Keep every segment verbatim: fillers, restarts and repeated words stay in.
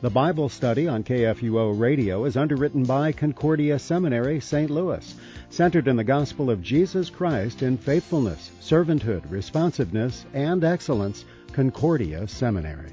The Bible study on K F U O Radio is underwritten by Concordia Seminary, Saint Louis, centered in the gospel of Jesus Christ in faithfulness, servanthood, responsiveness, and excellence. Concordia Seminary.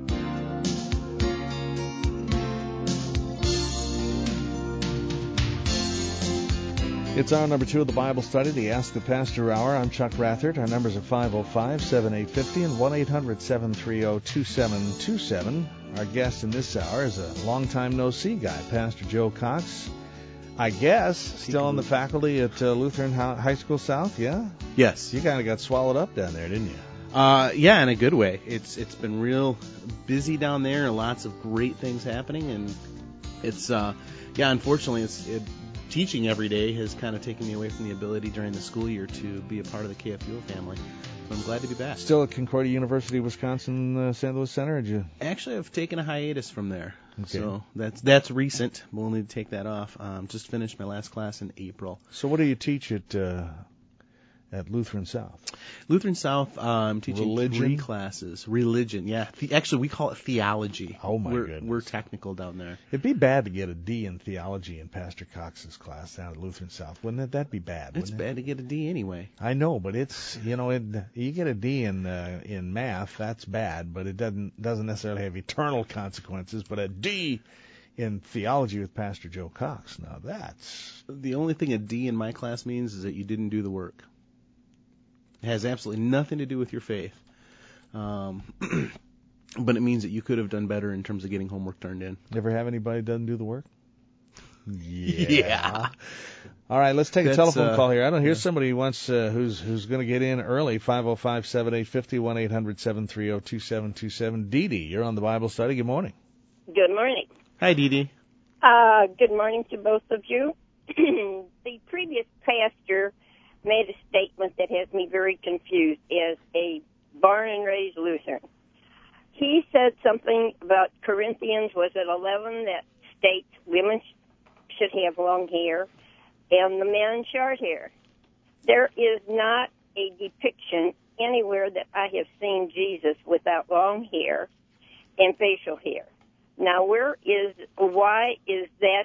It's hour number two of the Bible study, the Ask the Pastor Hour. I'm Chuck Rathert. Our numbers are five oh five, seven eight five oh and one eight hundred, seven three oh, two seven two seven. Our guest in this hour is a long-time no-see guy, Pastor Joe Cox. I guess still on the faculty at uh, Lutheran High School South, yeah? Yes. You kind of got swallowed up down there, didn't you? Uh, yeah, in a good way. It's It's been real busy down there and lots of great things happening. And it's, uh, yeah, unfortunately, it's it, teaching every day has kind of taken me away from the ability during the school year to be a part of the K F U O family. So I'm glad to be back. Still at Concordia University, Wisconsin, uh, Saint Louis Center? Or did you? Actually, I've taken a hiatus from there. Okay. So that's that's recent. We'll need to take that off. Um, just finished my last class in April. So what do you teach at uh, at Lutheran South? Lutheran South, uh, I'm teaching Religion? three classes. Religion, yeah. The, actually, we call it theology. Oh, my we're, goodness. We're technical down there. It'd be bad to get a D in theology in Pastor Cox's class down at Lutheran South, wouldn't it? That'd be bad. It's wouldn't bad it? to get a D anyway. I know, but it's you know, it, you get a D in uh, in math, that's bad, but it doesn't doesn't necessarily have eternal consequences. But a D in theology with Pastor Joe Cox, now that's The only thing a D in my class means is that you didn't do the work. It has absolutely nothing to do with your faith. Um, but it means that you could have done better in terms of getting homework turned in. Ever have anybody that doesn't do the work? Yeah. Yeah. All right, let's take a That's, telephone uh, call here. I don't hear yeah. somebody who wants uh, who's who's going to get in early. five oh five, seven eight five oh, one eight hundred, seven three oh, two seven two seven. Dee Dee, you're on the Bible study. Good morning. Good morning. Hi, Dee Dee. Uh, good morning to both of you. The previous pastor made a statement that has me very confused as a born and raised Lutheran. He said something about Corinthians, was it eleven, that states women should have long hair and the men short hair. There is not a depiction anywhere that I have seen Jesus without long hair and facial hair. Now, where is, why is that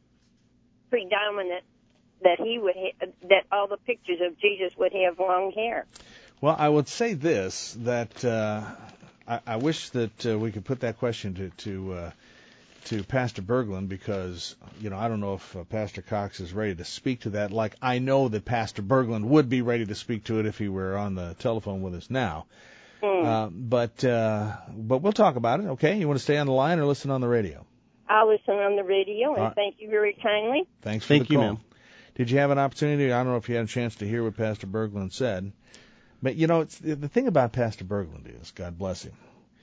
predominant that he would ha- that all the pictures of Jesus would have long hair? Well, I would say this, that uh, I, I wish that uh, we could put that question to to, uh, to Pastor Berglund, because, you know, I don't know if uh, Pastor Cox is ready to speak to that. Like, I know that Pastor Berglund would be ready to speak to it if he were on the telephone with us now. Mm. Uh, but uh, but we'll talk about it, okay? You want to stay on the line or listen on the radio? I'll listen on the radio, and All right. thank you very kindly. Thanks for Thank the you, call. ma'am. Did you have an opportunity? I don't know if you had a chance to hear what Pastor Berglund said. But, you know, it's, the thing about Pastor Berglund is, God bless him,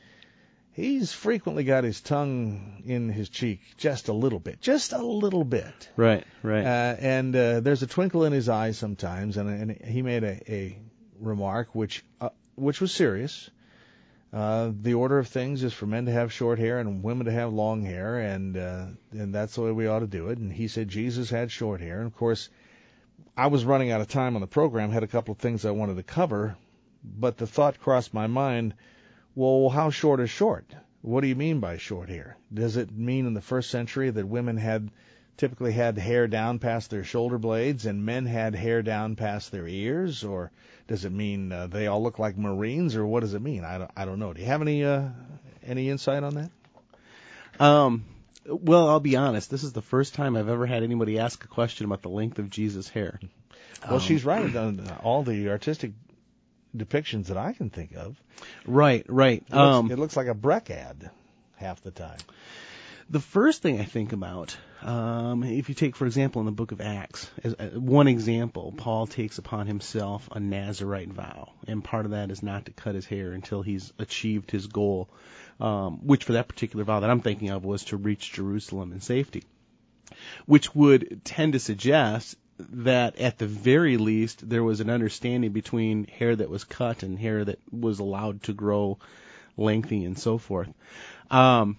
he's frequently got his tongue in his cheek just a little bit, just a little bit. Right, right. Uh, and uh, there's a twinkle in his eye sometimes, and, and he made a, a remark which uh, which was serious. Uh, the order of things is for men to have short hair and women to have long hair, and uh, and that's the way we ought to do it. And he said Jesus had short hair. And, of course, I was running out of time on the program, had a couple of things I wanted to cover, but the thought crossed my mind, well, how short is short? What do you mean by short hair? Does it mean in the first century that women had typically had hair down past their shoulder blades and men had hair down past their ears? Or does it mean uh, they all look like Marines, or what does it mean? I don't, I don't know. Do you have any uh, any insight on that? Um, well, I'll be honest. This is the first time I've ever had anybody ask a question about the length of Jesus' hair. Well, Um, she's right on all the artistic depictions that I can think of. Right, right. It looks, Um, it looks like a Breck ad half the time. The first thing I think about, um, if you take, for example, in the book of Acts, as uh, one example, Paul takes upon himself a Nazirite vow, and part of that is not to cut his hair until he's achieved his goal, um, which for that particular vow that I'm thinking of was to reach Jerusalem in safety, which would tend to suggest that at the very least there was an understanding between hair that was cut and hair that was allowed to grow lengthy and so forth. Um,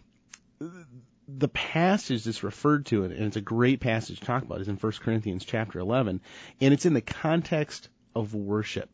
the passage that's referred to, and it's a great passage to talk about, is in First Corinthians chapter eleven, and it's in the context of worship.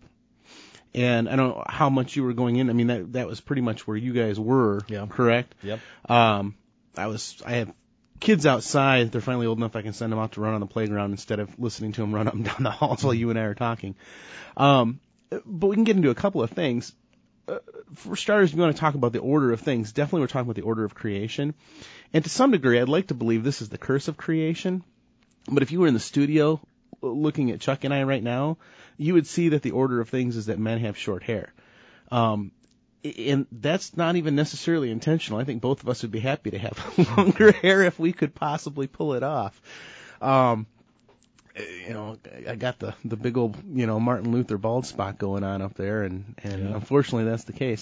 And I don't know how much you were going in. I mean, that that was pretty much where you guys were, Yeah. correct? Yep. Um, I was I have kids outside. They're finally old enough I can send them out to run on the playground instead of listening to them run up and down the halls while you and I are talking. Um, but we can get into a couple of things. Uh, for starters, we want to talk about the order of things. Definitely we're talking about the order of creation. And to some degree, I'd like to believe this is the curse of creation. But if you were in the studio looking at Chuck and I right now, you would see that the order of things is that men have short hair. Um, and that's not even necessarily intentional. I think both of us would be happy to have longer hair if we could possibly pull it off. Um, you know, I got the, the big old, you know, Martin Luther bald spot going on up there, and, and yeah. Unfortunately that's the case.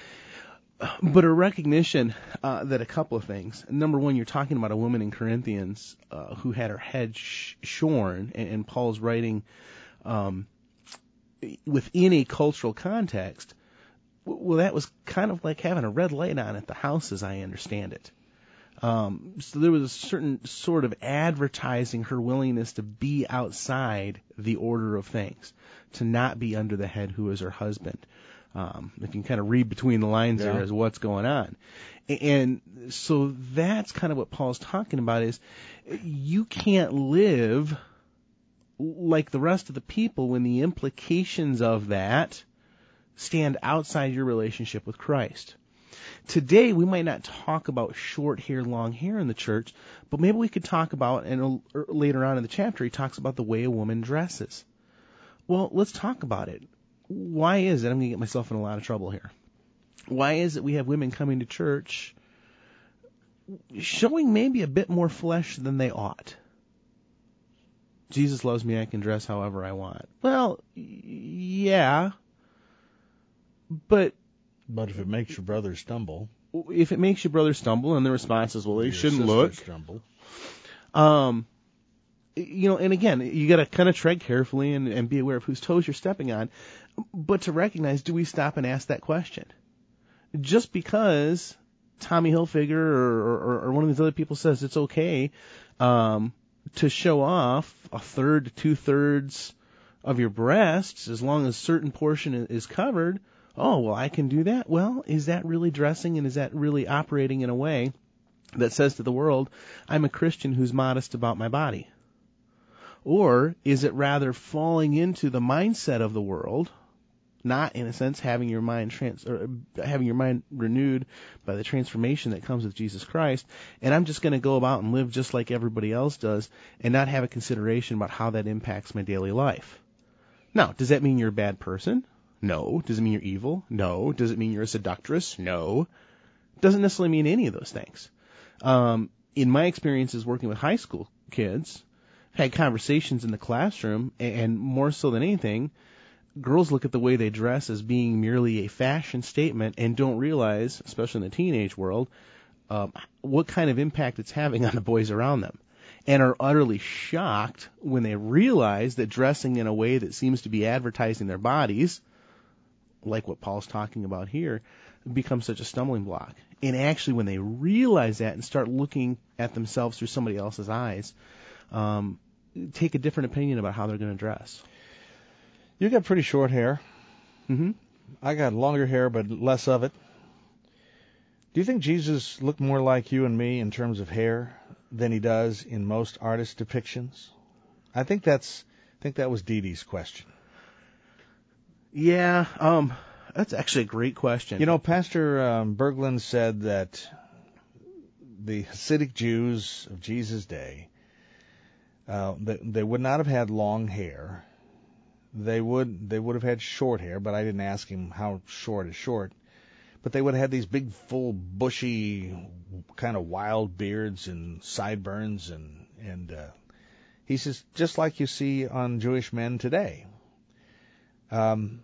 But a recognition uh, that a couple of things. Number one, you're talking about a woman in Corinthians uh, who had her head sh- shorn, and, and Paul's writing um, within a cultural context. Well, that was kind of like having a red light on at the house, as I understand it. Um, so there was a certain sort of advertising her willingness to be outside the order of things, to not be under the head who is her husband. Um, if you can kind of read between the lines yeah. there as what's going on. And so that's kind of what Paul's talking about is you can't live like the rest of the people when the implications of that stand outside your relationship with Christ. Today, we might not talk about short hair, long hair in the church, but maybe we could talk about, and later on in the chapter, he talks about the way a woman dresses. Well, let's talk about it. Why is it, I'm going to get myself in a lot of trouble here, why is it we have women coming to church showing maybe a bit more flesh than they ought? Jesus loves me, I can dress however I want. Well, yeah, but... But if it makes your brother stumble... If it makes your brother stumble, and the response is, well, they shouldn't look. Stumble. Um... You know, and again, you got to kind of tread carefully and, and be aware of whose toes you're stepping on. But to recognize, do we stop and ask that question? Just because Tommy Hilfiger or, or, or one of these other people says it's okay um, to show off a third to two thirds of your breasts as long as a certain portion is covered, oh, well, I can do that? Well, is that really dressing, and is that really operating in a way that says to the world, I'm a Christian who's modest about my body? Or is it rather falling into the mindset of the world, not in a sense having your mind trans or having your mind renewed by the transformation that comes with Jesus Christ, and I'm just going to go about and live just like everybody else does and not have a consideration about how that impacts my daily life? Now, does that mean you're a bad person? No. Does it mean you're evil? No. Does it mean you're a seductress? No. Doesn't necessarily mean any of those things. Um, in my experiences working with high school kids, had conversations in the classroom, and more so than anything, girls look at the way they dress as being merely a fashion statement and don't realize, especially in the teenage world, um, what kind of impact it's having on the boys around them, and are utterly shocked when they realize that dressing in a way that seems to be advertising their bodies, like what Paul's talking about here, becomes such a stumbling block. And actually, when they realize that and start looking at themselves through somebody else's eyes, um, take a different opinion about how they're going to dress. You got pretty short hair. Mm-hmm. I got longer hair, but less of it. Do you think Jesus looked more like you and me in terms of hair than he does in most artist depictions? I think that's. I think that was Dee Dee's question. Yeah, um, that's actually a great question. You know, Pastor um, Berglund said that the Hasidic Jews of Jesus' day, Uh, they, they would not have had long hair. They would they would have had short hair, but I didn't ask him how short is short. But they would have had these big, full, bushy, kind of wild beards and sideburns, and and uh, he says just like you see on Jewish men today. Um,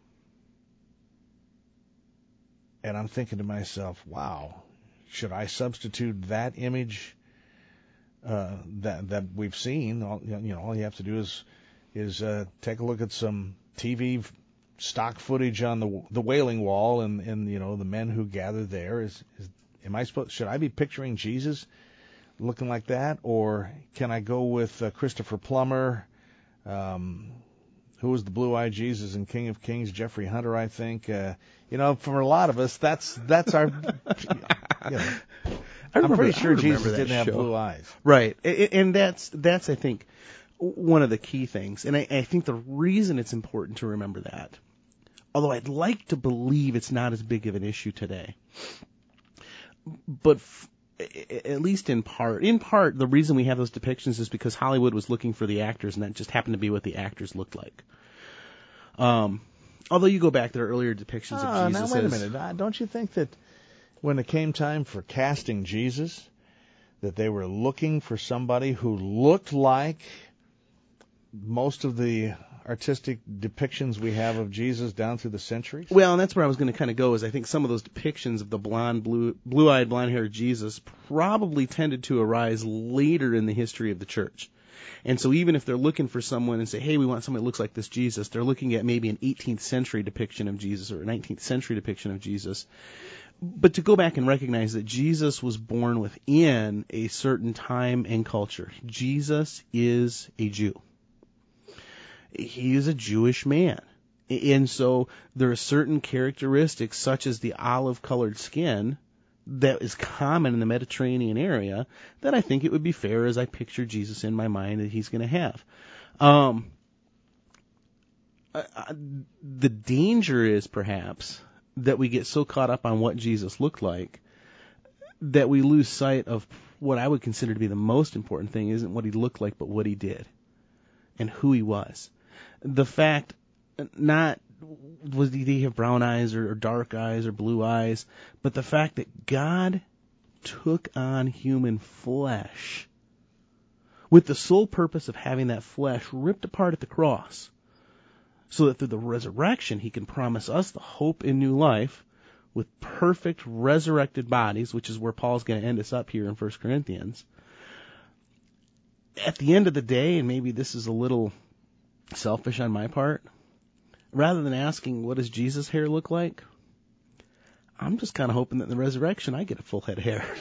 and I'm thinking to myself, wow, should I substitute that image? Uh, that that we've seen, all, you know, all you have to do is is uh, take a look at some T V stock footage on the the Wailing Wall, and, and you know the men who gathered there. Is, is am I supposed? Should I be picturing Jesus looking like that, or can I go with uh, Christopher Plummer, um, who was the blue-eyed Jesus in King of Kings, Jeffrey Hunter, I think. Uh, you know, for a lot of us, that's that's our. You know. I I'm remember, pretty sure I remember Jesus that didn't have show. blue eyes. Right, and that's that's I think one of the key things, and I, I think the reason it's important to remember that, although I'd like to believe it's not as big of an issue today, but f- at least in part, in part, the reason we have those depictions is because Hollywood was looking for the actors, and that just happened to be what the actors looked like. Um, although you go back to their earlier depictions Oh, of Jesus now wait as, a minute. Uh, Don't you think that when it came time for casting Jesus, that they were looking for somebody who looked like most of the artistic depictions we have of Jesus down through the centuries? Well, and that's where I was going to kind of go, is I think some of those depictions of the blonde, blue, blue-eyed, blonde-haired Jesus probably tended to arise later in the history of the church. And so even if they're looking for someone and say, hey, we want somebody that looks like this Jesus, they're looking at maybe an eighteenth century depiction of Jesus or a nineteenth century depiction of Jesus. But to go back and recognize that Jesus was born within a certain time and culture. Jesus is a Jew. He is a Jewish man. And so there are certain characteristics, such as the olive-colored skin, that is common in the Mediterranean area, that I think it would be fair, as I picture Jesus in my mind, that he's going to have. Um, I, I, the danger is, perhaps, that we get so caught up on what Jesus looked like that we lose sight of what I would consider to be the most important thing isn't what he looked like, but what he did and who he was. The fact, not was did he have brown eyes or, or dark eyes or blue eyes, but the fact that God took on human flesh with the sole purpose of having that flesh ripped apart at the cross, so that through the resurrection he can promise us the hope in new life with perfect resurrected bodies, which is where Paul's going to end us up here in First Corinthians. At the end of the day, and maybe this is a little selfish on my part, rather than asking what does Jesus' hair look like, I'm just kind of hoping that in the resurrection I get a full head of hair.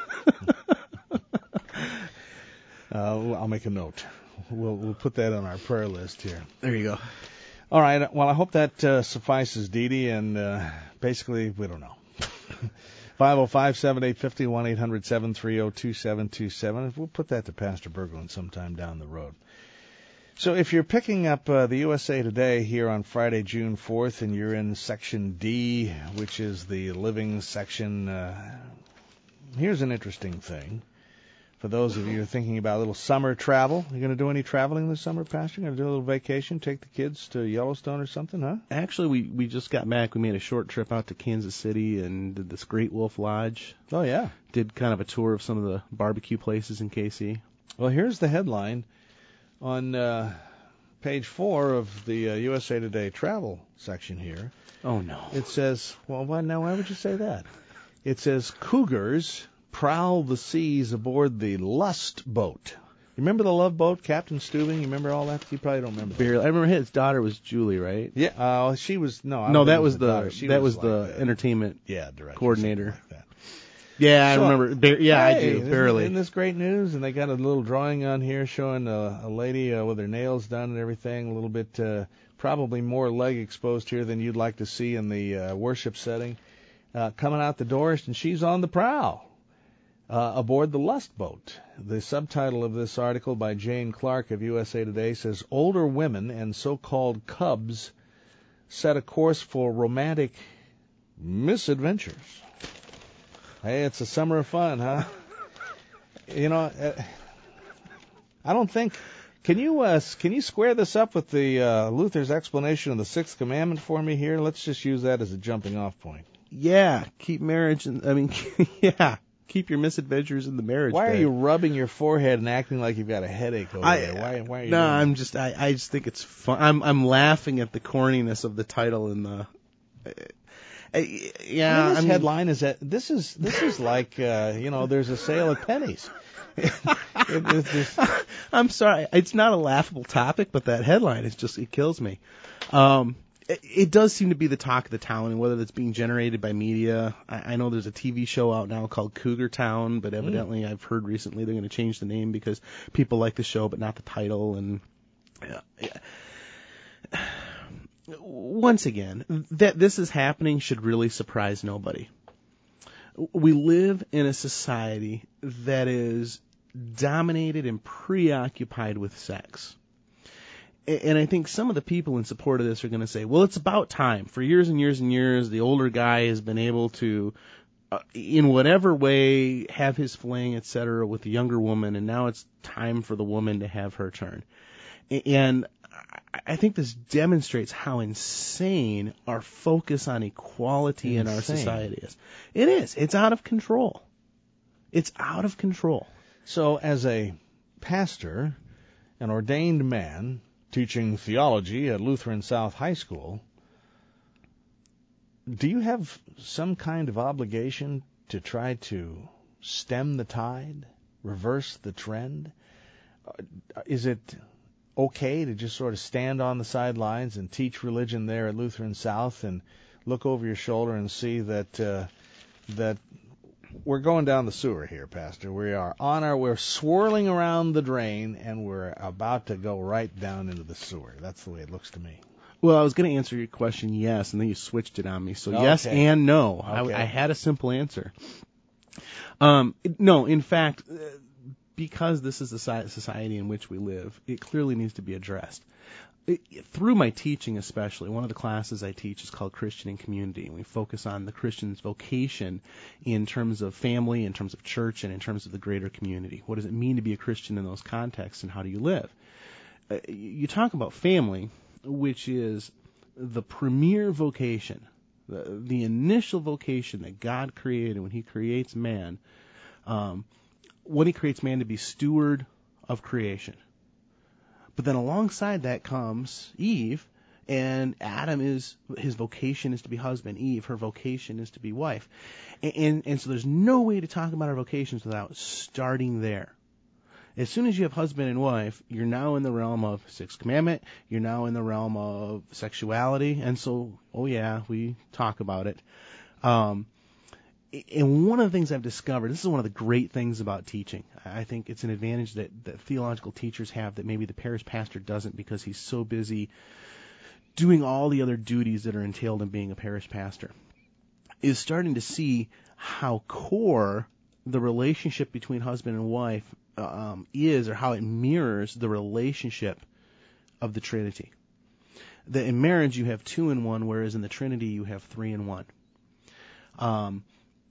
uh, I'll make a note. We'll we'll put that on our prayer list here. There you go. All right. Well, I hope that uh, suffices, Dee Dee. And uh, basically, we don't know. five oh five, seven eight five oh, one eight hundred, seven three oh, two seven two seven. We'll put that to Pastor Berglund sometime down the road. So if you're picking up uh, the U S A Today here on Friday, June fourth, and you're in Section D, which is the living section, uh, here's an interesting thing. For those of you who are thinking about a little summer travel, you going to do any traveling this summer, Pastor? You going to do a little vacation, take the kids to Yellowstone or something, huh? Actually, we, we just got back. We made a short trip out to Kansas City and did this Great Wolf Lodge. Oh, yeah. Did kind of a tour of some of the barbecue places in K C. Well, here's the headline on uh, page four of the uh, U S A Today travel section here. Oh, no. It says, well, why, now, why would you say that? It says, cougars prowl the seas aboard the Lust boat. You remember the Love Boat, Captain Stubing? You remember all that? You probably don't remember. Barely. I remember his daughter was Julie, right? Yeah, uh, she was, no. I No, don't that think was it the daughter. She that was, was the like the, entertainment yeah, director, coordinator. Like that. Yeah, I So, remember. Bar- yeah, hey, I do. Isn't, Barely. Isn't this great news? And they got a little drawing on here showing a, a lady uh, with her nails done and everything, a little bit, uh, probably more leg exposed here than you'd like to see in the uh, worship setting, uh, coming out the doors, and she's on the prowl. Uh, aboard the Lust Boat. The subtitle of this article by Jane Clark of U S A Today says, older women and so-called cubs set a course for romantic misadventures. Hey, it's a summer of fun, huh? You know, uh, I don't think... Can you uh, can you square this up with the uh, Luther's explanation of the Sixth Commandment for me here? Let's just use that as a jumping off point. Yeah, keep marriage, and I mean, yeah. Keep your misadventures in the marriage. Why bed. are you rubbing your forehead and acting like you've got a headache over I, there? Why, why are you no, doing I'm that? just I, I just think it's fun. I'm I'm laughing at the corniness of the title and the. Uh, uh, yeah, I mean, this I mean, headline is that this is this is like uh, you know there's a sale at Penny's. it, it's just, I'm sorry, it's not a laughable topic, but that headline is just it kills me. Um, it, it does seem to be the talk of the town, and whether that's being generated by media. I, I know there's a T V show out now called Cougar Town, but evidently mm. I've heard recently they're going to change the name because people like the show but not the title. And yeah, yeah. Once again, that this is happening should really surprise nobody. We live in a society that is dominated and preoccupied with sex. And I think some of the people in support of this are going to say, well, it's about time. For years and years and years, the older guy has been able to, uh, in whatever way, have his fling, et cetera, with the younger woman, and now it's time for the woman to have her turn. And I think this demonstrates how insane our focus on equality insane. in our society is. It is. It's out of control. It's out of control. So as a pastor, an ordained man, teaching theology at Lutheran South High School, do you have some kind of obligation to try to stem the tide, reverse the trend? Is it okay to just sort of stand on the sidelines and teach religion there at Lutheran South and look over your shoulder and see that uh, that we're going down the sewer here, Pastor? We are on our, we're swirling around the drain, and we're about to go right down into the sewer. That's the way it looks to me. Well, I was going to answer your question yes, and then you switched it on me. So okay. yes and no. Okay. I, I had a simple answer. Um, no, in fact, because this is the society in which we live, it clearly needs to be addressed. It, through my teaching especially, one of the classes I teach is called Christian and Community, and we focus on the Christian's vocation in terms of family, in terms of church, and in terms of the greater community. What does it mean to be a Christian in those contexts, and how do you live? Uh, you talk about family, which is the premier vocation, the, the initial vocation that God created when he creates man, um, when he creates man to be steward of creation. But then alongside that comes Eve, and Adam is, his vocation is to be husband. Eve, her vocation is to be wife. And, and, and so there's no way to talk about our vocations without starting there. As soon as you have husband and wife, you're now in the realm of Sixth Commandment, you're now in the realm of sexuality, and so, oh yeah, we talk about it. Um, And one of the things I've discovered, this is one of the great things about teaching. I think it's an advantage that, that theological teachers have that maybe the parish pastor doesn't because he's so busy doing all the other duties that are entailed in being a parish pastor, is starting to see how core the relationship between husband and wife um, is, or how it mirrors the relationship of the Trinity. That in marriage you have two in one, whereas in the Trinity you have three in one. Um,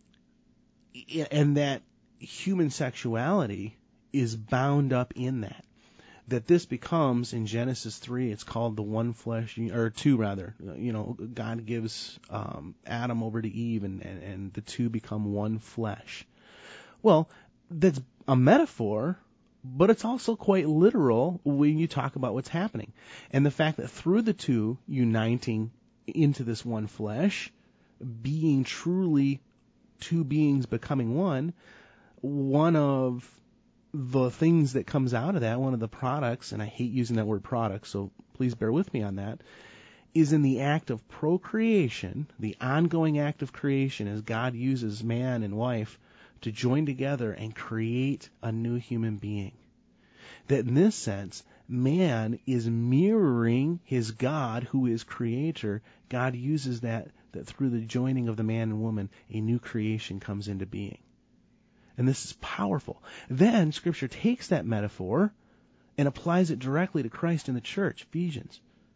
and that human sexuality is bound up in that. That this becomes, in Genesis three, it's called the one flesh, or two rather. You know, God gives um, Adam over to Eve, and, and, and the two become one flesh. Well, that's a metaphor, but it's also quite literal when you talk about what's happening. And the fact that through the two uniting into this one flesh, being truly two beings becoming one, one of the things that comes out of that, one of the products, and I hate using that word product, so please bear with me on that, is in the act of procreation, the ongoing act of creation as God uses man and wife to join together and create a new human being. That in this sense, man is mirroring his God who is creator. God uses that, that through the joining of the man and woman, a new creation comes into being. And this is powerful. Then Scripture takes that metaphor and applies it directly to Christ and the church, Ephesians.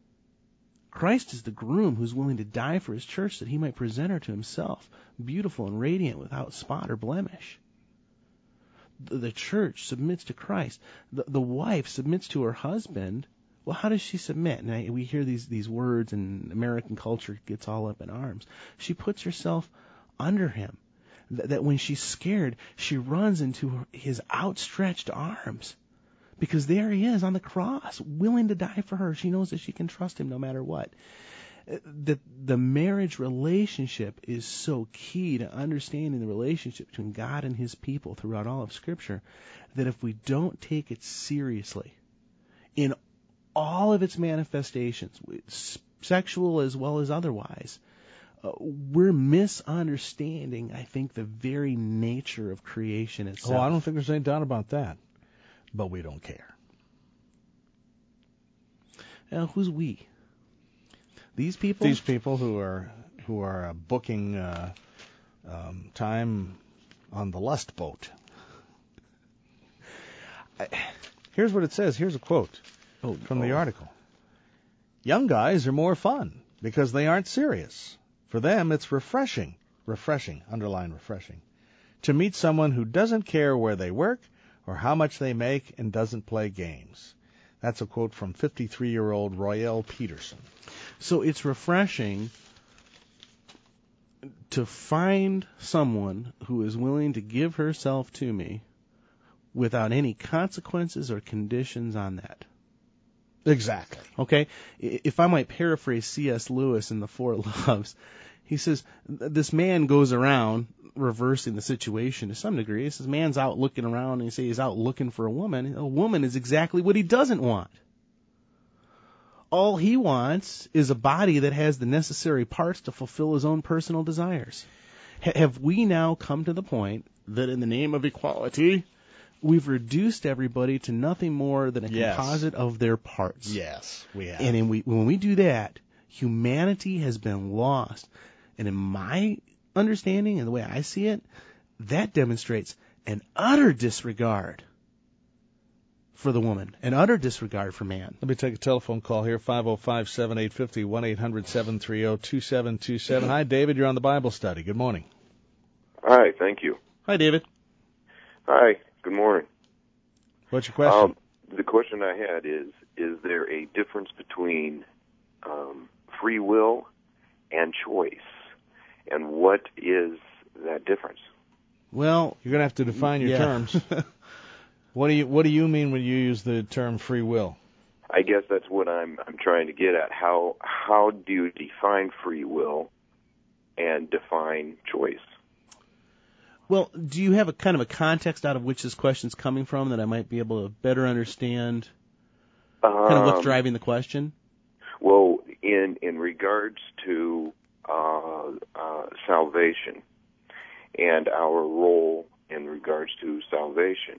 Christ is the groom who's willing to die for his church that he might present her to himself, beautiful and radiant, without spot or blemish. The, the church submits to Christ. The, the wife submits to her husband. Well, how does she submit? And I, we hear these, these words, and American culture gets all up in arms. She puts herself under him. Th- that when she's scared, she runs into her, his outstretched arms. Because there he is on the cross, willing to die for her. She knows that she can trust him no matter what. The, the marriage relationship is so key to understanding the relationship between God and his people throughout all of Scripture that if we don't take it seriously in all of its manifestations, sexual as well as otherwise, uh, we're misunderstanding, I think, the very nature of creation itself. Oh, I don't think there's any doubt about that. But we don't care. Now, who's we? These people? These people who are who are uh, booking uh, um, time on the Lust Boat. I, here's what it says. Here's a quote oh, from the oh. article. Young guys are more fun because they aren't serious. For them, it's refreshing, refreshing, underline refreshing, to meet someone who doesn't care where they work or how much they make and doesn't play games. That's a quote from fifty-three-year-old Royale Peterson. So it's refreshing to find someone who is willing to give herself to me without any consequences or conditions on that. Exactly. Okay? If I might paraphrase C S Lewis in The Four Loves, he says, this man goes around reversing the situation to some degree. He says, man's out looking around, and he says he's out looking for a woman. A woman is exactly what he doesn't want. All he wants is a body that has the necessary parts to fulfill his own personal desires. H- have we now come to the point that in the name of equality, we've reduced everybody to nothing more than a Yes. composite of their parts? Yes, we have. And in we, when we do that, humanity has been lost. And in my understanding and the way I see it, that demonstrates an utter disregard for the woman, an utter disregard for man. Let me take a telephone call here, five oh five, seven eight five oh, one eight hundred, seven three oh, two seven two seven. Hi, David. You're on the Bible study. Good morning. Hi, thank you. Hi, David. Hi, good morning. What's your question? Um, the question I had is, is there a difference between um, free will and choice? And what is that difference? Well, You're going to have to define your yeah. terms. What do you What do you mean when you use the term free will? I guess that's what I'm I'm trying to get at. How how do you define free will and define choice? Well, do you have a kind of a context out of which this question's coming from that I might be able to better understand kind of what's Um, driving the question? Well, in in regards to uh, uh, salvation and our role in regards to salvation,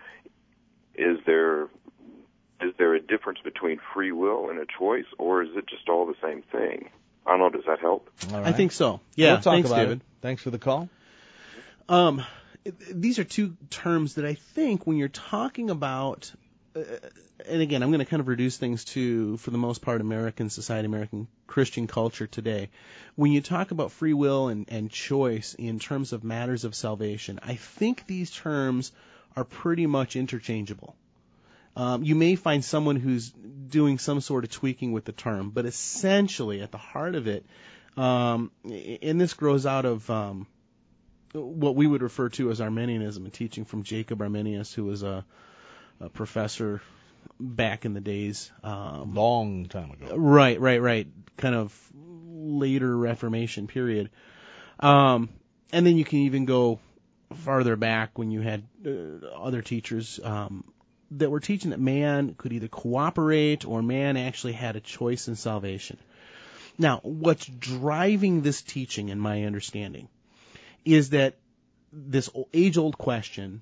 is there is there a difference between free will and a choice, or is it just all the same thing? I don't know. Does that help? All right. I think so. Yeah, We'll talk thanks, about David. it. Thanks for the call. Um, these are two terms that I think when you're talking about, uh, and again, I'm going to kind of reduce things to, for the most part, American society, American Christian culture today. When you talk about free will and, and choice in terms of matters of salvation, I think these terms are pretty much interchangeable. Um, you may find someone who's doing some sort of tweaking with the term, but essentially at the heart of it, um, and this grows out of um, what we would refer to as Arminianism, a teaching from Jacob Arminius, who was a, a professor back in the days. Um, Long time ago. right, right, right. Kind of later Reformation period. Um, and then you can even go farther back when you had uh, other teachers um, that were teaching that man could either cooperate or man actually had a choice in salvation. Now, what's driving this teaching, in my understanding, is that this age-old question,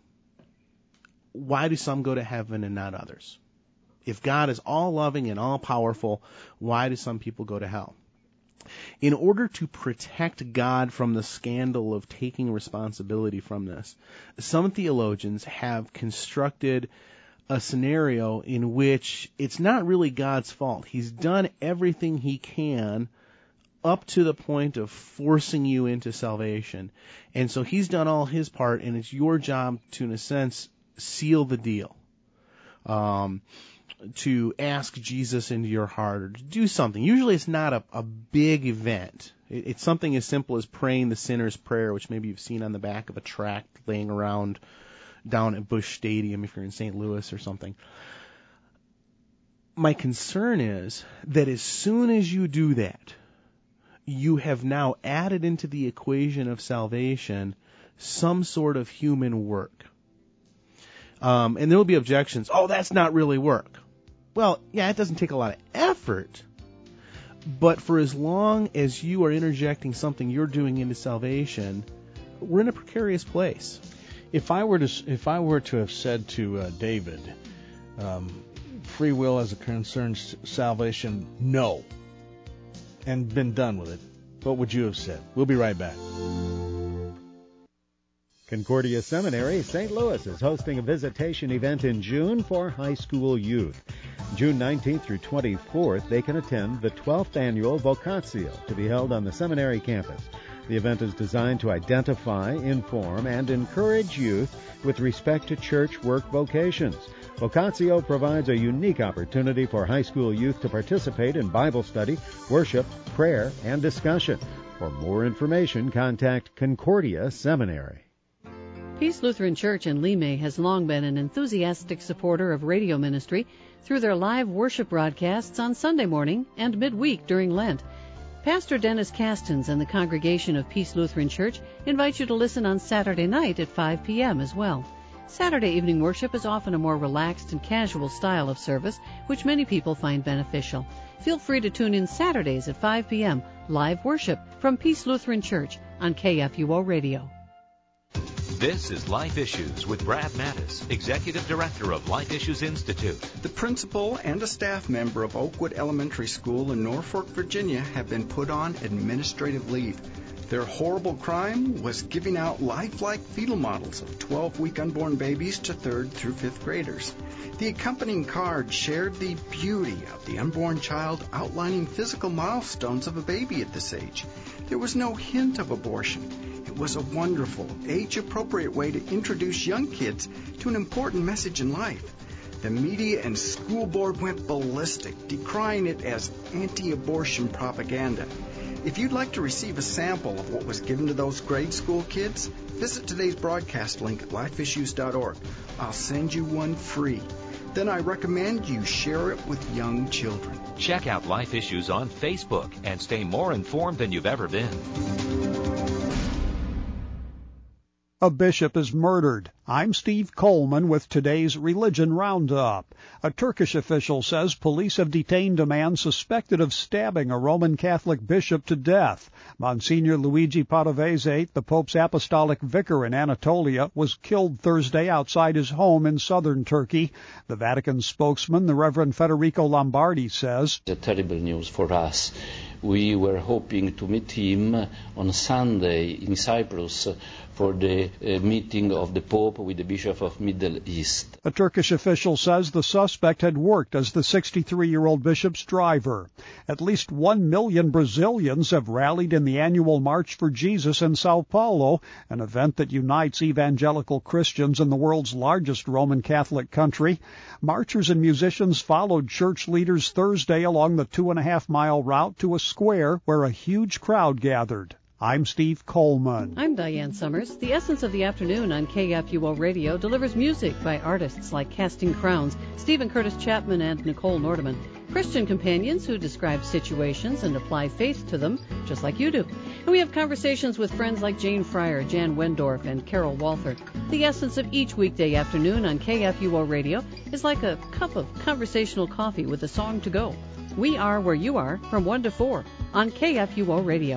why do some go to heaven and not others? If God is all-loving and all-powerful, why do some people go to hell? In order to protect God from the scandal of taking responsibility from this, some theologians have constructed a scenario in which it's not really God's fault. He's done everything he can up to the point of forcing you into salvation. And so he's done all his part, and it's your job to, in a sense, seal the deal. Um, to ask Jesus into your heart or to do something. Usually it's not a, a big event. It, it's something as simple as praying the sinner's prayer, which maybe you've seen on the back of a tract laying around down at Busch Stadium if you're in Saint Louis or something. My concern is that as soon as you do that, you have now added into the equation of salvation some sort of human work. Um, and there will be objections. Oh, that's not really work. Well, yeah, it doesn't take a lot of effort. But for as long as you are interjecting something you're doing into salvation, we're in a precarious place. If I were to, if I were to have said to uh, David, um, free will as it concerns salvation, no, and been done with it, what would you have said? We'll be right back. Concordia Seminary, Saint Louis is hosting a visitation event in June for high school youth. June nineteenth through twenty-fourth, they can attend the twelfth Annual Vocatio to be held on the seminary campus. The event is designed to identify, inform, and encourage youth with respect to church work vocations. Vocatio provides a unique opportunity for high school youth to participate in Bible study, worship, prayer, and discussion. For more information, contact Concordia Seminary. Peace Lutheran Church in Limay has long been an enthusiastic supporter of radio ministry through their live worship broadcasts on Sunday morning and midweek during Lent. Pastor Dennis Castens and the congregation of Peace Lutheran Church invite you to listen on Saturday night at five p.m. as well. Saturday evening worship is often a more relaxed and casual style of service, which many people find beneficial. Feel free to tune in Saturdays at five p.m. live worship from Peace Lutheran Church on K F U O Radio. This is Life Issues with Brad Mattis, Executive Director of Life Issues Institute. The principal and a staff member of Oakwood Elementary School in Norfolk, Virginia, have been put on administrative leave. Their horrible crime was giving out lifelike fetal models of twelve-week unborn babies to third through fifth graders. The accompanying card shared the beauty of the unborn child, outlining physical milestones of a baby at this age. There was no hint of abortion. It was a wonderful, age-appropriate way to introduce young kids to an important message in life. The media and school board went ballistic, decrying it as anti-abortion propaganda. If you'd like to receive a sample of what was given to those grade school kids, visit today's broadcast link at life issues dot org. I'll send you one free. Then I recommend you share it with young children. Check out Life Issues on Facebook and stay more informed than you've ever been. A bishop is murdered. I'm Steve Coleman with today's Religion Roundup. A Turkish official says police have detained a man suspected of stabbing a Roman Catholic bishop to death. Monsignor Luigi Padovese, the Pope's apostolic vicar in Anatolia, was killed Thursday outside his home in southern Turkey. The Vatican spokesman, the Reverend Federico Lombardi, says, "It's a terrible news for us. We were hoping to meet him on Sunday in Cyprus for the uh, meeting of the Pope with the Bishop of Middle East." A Turkish official says the suspect had worked as the sixty-three-year-old bishop's driver. At least one million Brazilians have rallied in the annual March for Jesus in Sao Paulo, an event that unites evangelical Christians in the world's largest Roman Catholic country. Marchers and musicians followed church leaders Thursday along the two-and-a-half-mile route to a square where a huge crowd gathered. I'm Steve Coleman. I'm Diane Summers. The Essence of the Afternoon on K F U O Radio delivers music by artists like Casting Crowns, Stephen Curtis Chapman, and Nicole Nordeman. Christian companions who describe situations and apply faith to them, just like you do. And we have conversations with friends like Jane Fryer, Jan Wendorf, and Carol Walther. The essence of each weekday afternoon on K F U O Radio is like a cup of conversational coffee with a song to go. We are where you are from one to four on K F U O Radio.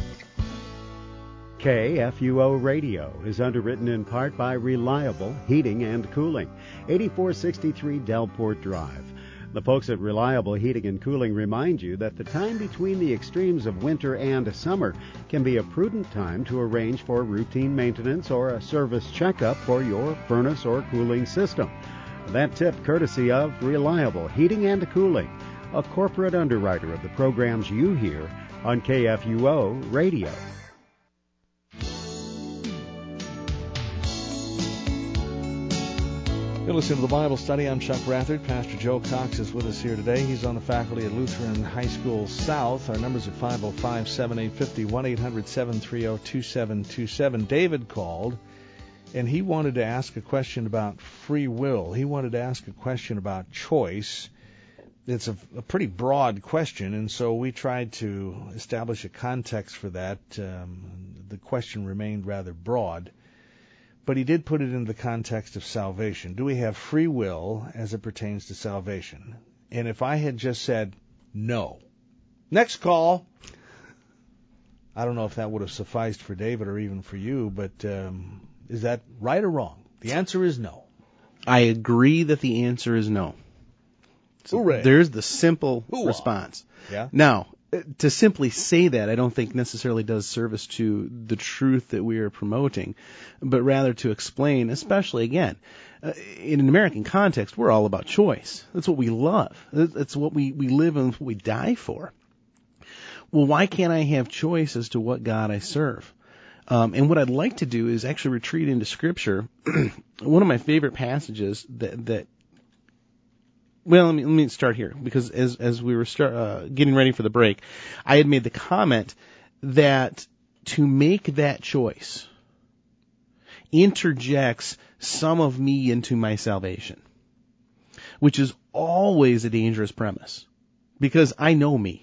K F U O Radio is underwritten in part by Reliable Heating and Cooling, eighty-four sixty-three Delport Drive. The folks at Reliable Heating and Cooling remind you that the time between the extremes of winter and summer can be a prudent time to arrange for routine maintenance or a service checkup for your furnace or cooling system. That tip courtesy of Reliable Heating and Cooling, a corporate underwriter of the programs you hear on K F U O Radio. You're listening to the Bible Study. I'm Chuck Rathard. Pastor Joe Cox is with us here today. He's on the faculty at Lutheran High School South. Our number's at five oh five, seven eight five oh, one eight hundred, seven three oh, two seven two seven. David called, and he wanted to ask a question about free will. He wanted to ask a question about choice. It's a, a pretty broad question, and so we tried to establish a context for that. Um, the question remained rather broad. But he did put it into the context of salvation. Do we have free will as it pertains to salvation? And if I had just said no, next call, I don't know if that would have sufficed for David or even for you, but um, is that right or wrong? The answer is no. I agree that the answer is no. So Hooray. There's the simple Hoo-ah. response. Yeah. Now, to simply say that, I don't think necessarily does service to the truth that we are promoting, but rather to explain, especially again, uh, in an American context, we're all about choice. That's what we love. That's what we, we live and what we die for. Well, why can't I have choice as to what God I serve? Um, and what I'd like to do is actually retreat into Scripture. One of my favorite passages that, that Well, let me, let me start here, because as as we were start, uh, getting ready for the break, I had made the comment that to make that choice interjects some of me into my salvation, which is always a dangerous premise, because I know me.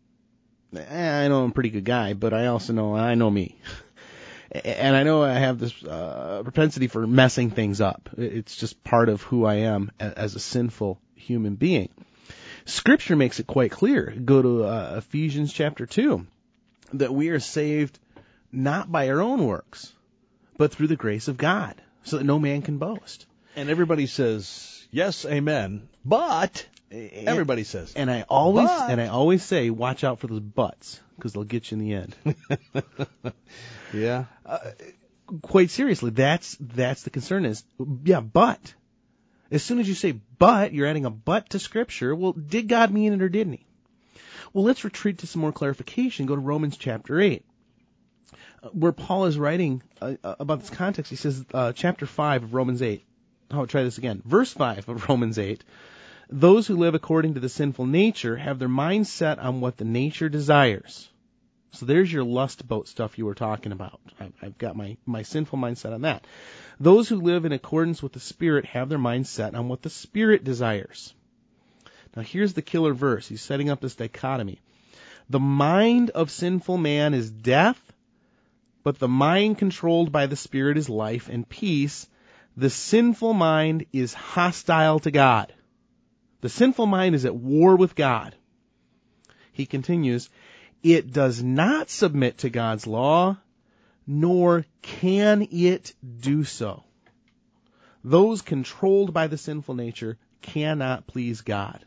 I know I'm a pretty good guy, but I also know I know me. And I know I have this uh, propensity for messing things up. It's just part of who I am as a sinful human being. Scripture makes it quite clear. Go to uh, Ephesians chapter two, that we are saved not by our own works, but through the grace of God, so that no man can boast. And everybody says, yes, amen, but everybody says. And I always but. and I always say, watch out for those buts, because they'll get you in the end. Yeah. Uh, quite seriously, that's that's the concern is, yeah, but. As soon as you say but, you're adding a but to Scripture. Well, did God mean it or didn't he? Well, let's retreat to some more clarification. Go to Romans chapter eight, where Paul is writing uh, about this context. He says, uh, chapter five of Romans eight. Oh, try this again. Verse five of Romans eight. Those who live according to the sinful nature have their mind set on what the nature desires. So there's your lust boat stuff you were talking about. I've got my, my sinful mindset on that. Those who live in accordance with the Spirit have their mind set on what the Spirit desires. Now here's the killer verse. He's setting up this dichotomy. The mind of sinful man is death, but the mind controlled by the Spirit is life and peace. The sinful mind is hostile to God. The sinful mind is at war with God. He continues, it does not submit to God's law, nor can it do so. Those controlled by the sinful nature cannot please God.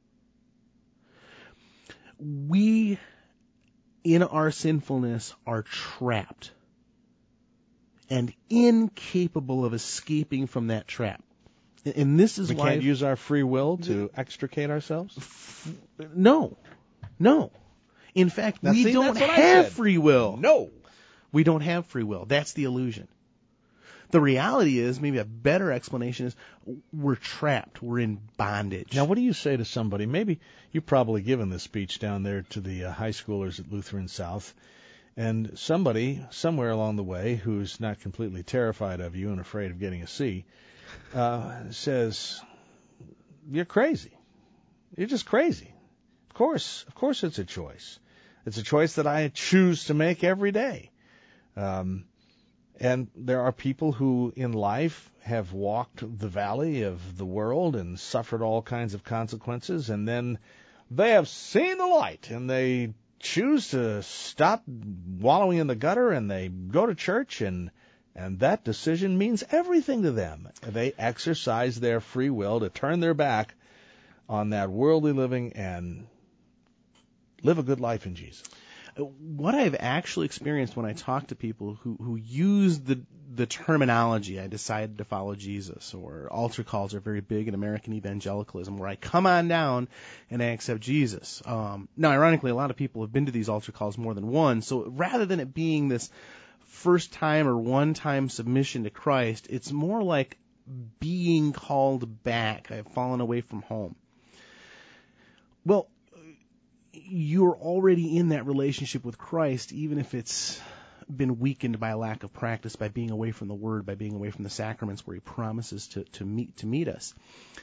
We, in our sinfulness, are trapped and incapable of escaping from that trap. And this is we why... We can't use our free will to extricate ourselves? F- no. No. In fact, now, we see, don't have free will. No. We don't have free will. That's the illusion. The reality is, maybe a better explanation is, we're trapped. We're in bondage. Now, what do you say to somebody? Maybe you've probably given this speech down there to the uh, high schoolers at Lutheran South, and somebody, somewhere along the way, who's not completely terrified of you and afraid of getting a C, uh, says, you're crazy. You're just crazy. Of course, of course it's a choice. It's a choice that I choose to make every day. Um, and there are people who in life have walked the valley of the world and suffered all kinds of consequences, and then they have seen the light, and they choose to stop wallowing in the gutter, and they go to church, and and that decision means everything to them. They exercise their free will to turn their back on that worldly living and live a good life in Jesus. What I've actually experienced when I talk to people who, who use the the terminology, I decided to follow Jesus, or altar calls are very big in American evangelicalism, where I come on down and I accept Jesus. Um, now, ironically, a lot of people have been to these altar calls more than one, so rather than it being this first time or one time submission to Christ, it's more like being called back. I've fallen away from home. Well, you're already in that relationship with Christ, even if it's been weakened by a lack of practice, by being away from the Word, by being away from the sacraments where He promises to, to meet to meet us.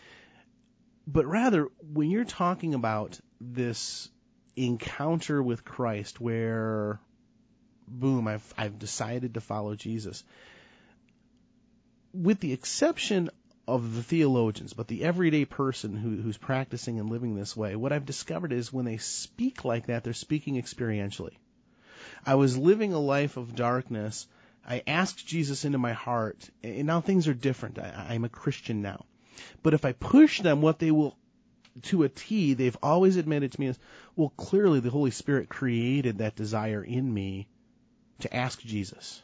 But rather, when you're talking about this encounter with Christ where, boom, I've I've decided to follow Jesus, with the exception of the theologians, but the everyday person who, who's practicing and living this way, what I've discovered is when they speak like that, they're speaking experientially. I was living a life of darkness. I asked Jesus into my heart, and now things are different. I, I'm a Christian now. But if I push them, what they will to a T, they've always admitted to me is, well, clearly the Holy Spirit created that desire in me to ask Jesus.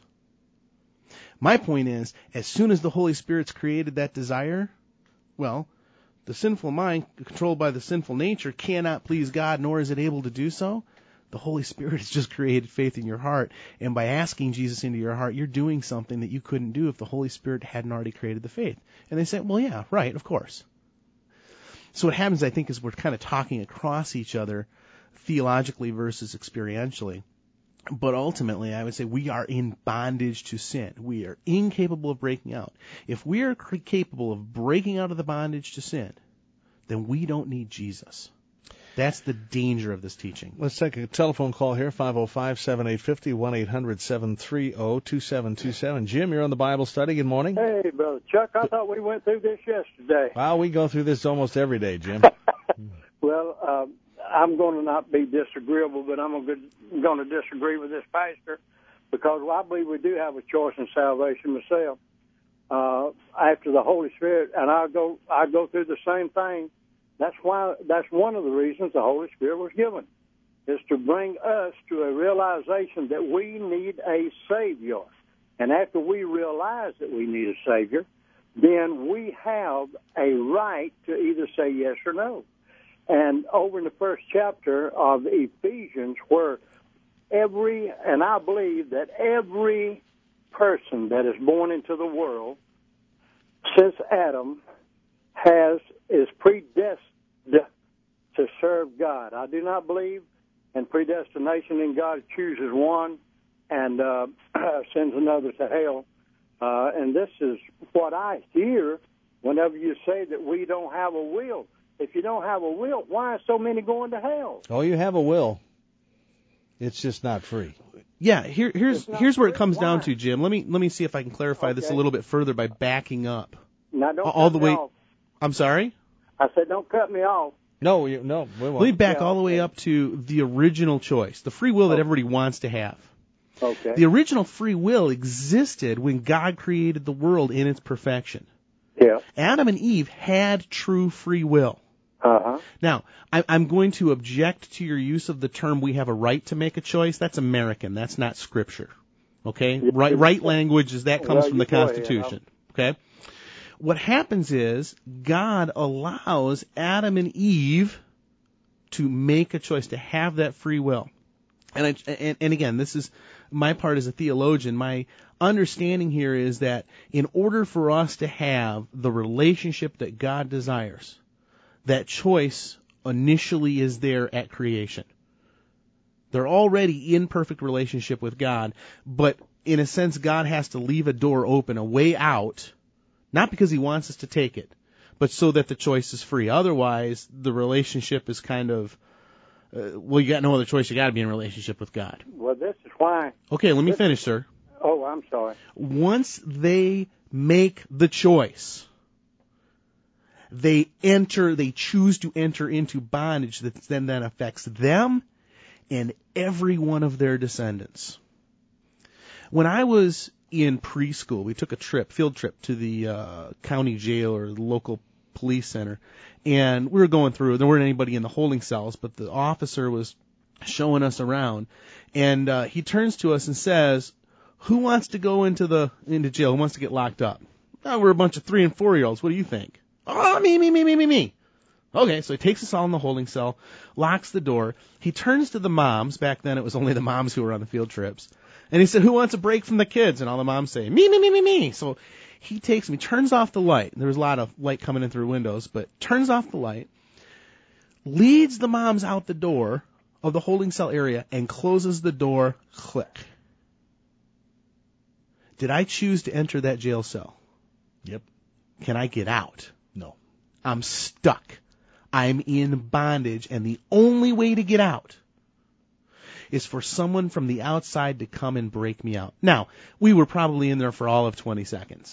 My point is, as soon as the Holy Spirit's created that desire, well, the sinful mind, controlled by the sinful nature, cannot please God, nor is it able to do so. The Holy Spirit has just created faith in your heart, and by asking Jesus into your heart, you're doing something that you couldn't do if the Holy Spirit hadn't already created the faith. And they say, well, yeah, right, of course. So what happens, I think, is we're kind of talking across each other theologically versus experientially. But ultimately, I would say we are in bondage to sin. We are incapable of breaking out. If we are capable of breaking out of the bondage to sin, then we don't need Jesus. That's the danger of this teaching. Let's take a telephone call here, five oh five, seven eight five oh, one eight hundred, seven three zero, two seven two seven. Jim, you're on the Bible study. Good morning. Hey, Brother Chuck, I thought we went through this yesterday. Well, we go through this almost every day, Jim. Well, uh, I'm going to not be disagreeable, but I'm going to disagree with this pastor because I believe we do have a choice in salvation myself. Uh, after the Holy Spirit, and I go, I go through the same thing. That's why. That's one of the reasons the Holy Spirit was given, is to bring us to a realization that we need a Savior. And after we realize that we need a Savior, then we have a right to either say yes or no. And over in the first chapter of Ephesians, where every, and I believe that every person that is born into the world since Adam has is predestined to serve God. I do not believe in predestination, and God chooses one and uh, sends another to hell. Uh, and this is what I hear whenever you say that we don't have a will. If you don't have a will, why are so many going to hell? Oh, you have a will. It's just not free. Yeah, here, here's here's where free. it comes Why? down to, Jim. Let me let me see if I can clarify Okay. this a little bit further by backing up. Now, don't all cut the me way. off. I'm sorry. I said, don't cut me off. No, you, no, we won't. Let me back Yeah, all the way okay. up to the original choice, the free will that Okay. everybody wants to have. Okay. The original free will existed when God created the world in its perfection. Yeah. Adam and Eve had true free will. Uh-huh. Now, I, I'm going to object to your use of the term "we have a right to make a choice." That's American. That's not Scripture. Okay? Yeah. Right, right language is that comes Well, from you the go ahead. Constitution. Okay? What happens is God allows Adam and Eve to make a choice, to have that free will. And, I, and, and again, this is my part as a theologian. My understanding here is that in order for us to have the relationship that God desires, that choice initially is there at creation. They're already in perfect relationship with God, but in a sense, God has to leave a door open, a way out, not because he wants us to take it, but so that the choice is free. Otherwise, the relationship is kind of, uh, well, you got no other choice. You got to be in a relationship with God. Well, this is why. Okay, let me this, finish, sir. Oh, I'm sorry. Once they make the choice, they enter, they choose to enter into bondage that then, then affects them and every one of their descendants. When I was in preschool, we took a trip, field trip to the uh, county jail or the local police center, and we were going through. There weren't anybody in the holding cells, but the officer was showing us around, and uh, he turns to us and says, "Who wants to go into the into jail? Who wants to get locked up?" Oh, we're a bunch of three and four year olds. What do you think? Oh, me, me, me, me, me, me. Okay, so he takes us all in the holding cell, locks the door. He turns to the moms. Back then, it was only the moms who were on the field trips. And he said, "Who wants a break from the kids?" And all the moms say, "Me, me, me, me, me." So he takes me, turns off the light. There was a lot of light coming in through windows, but turns off the light, leads the moms out the door of the holding cell area, and closes the door, click. Did I choose to enter that jail cell? Yep. Can I get out? No. I'm stuck. I'm in bondage, and the only way to get out is for someone from the outside to come and break me out. Now, we were probably in there for all of twenty seconds.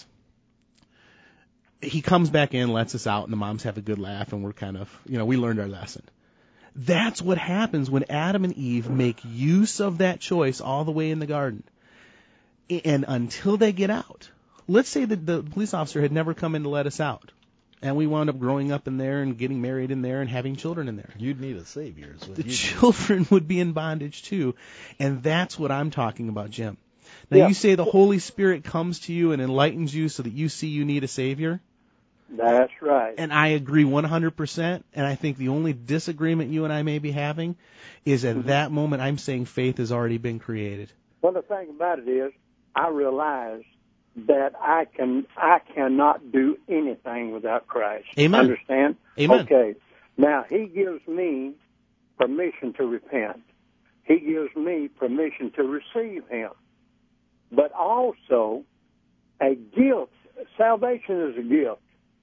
He comes back in, lets us out, and the moms have a good laugh, and we're kind of, you know, we learned our lesson. That's what happens when Adam and Eve make use of that choice all the way in the garden. And until they get out, let's say that the police officer had never come in to let us out. And we wound up growing up in there and getting married in there and having children in there. You'd need a savior. Is what The you'd children would be in bondage too. And that's what I'm talking about, Jim. Now, Yeah. you say the Holy Spirit comes to you and enlightens you so that you see you need a Savior. That's right. And I agree one hundred percent. And I think the only disagreement you and I may be having is at Mm-hmm. that moment I'm saying faith has already been created. Well, the thing about it is, I realize that I can I cannot do anything without Christ. Amen. Understand? Amen. Okay. Now He gives me permission to repent. He gives me permission to receive Him. But also a gift. Salvation is a gift.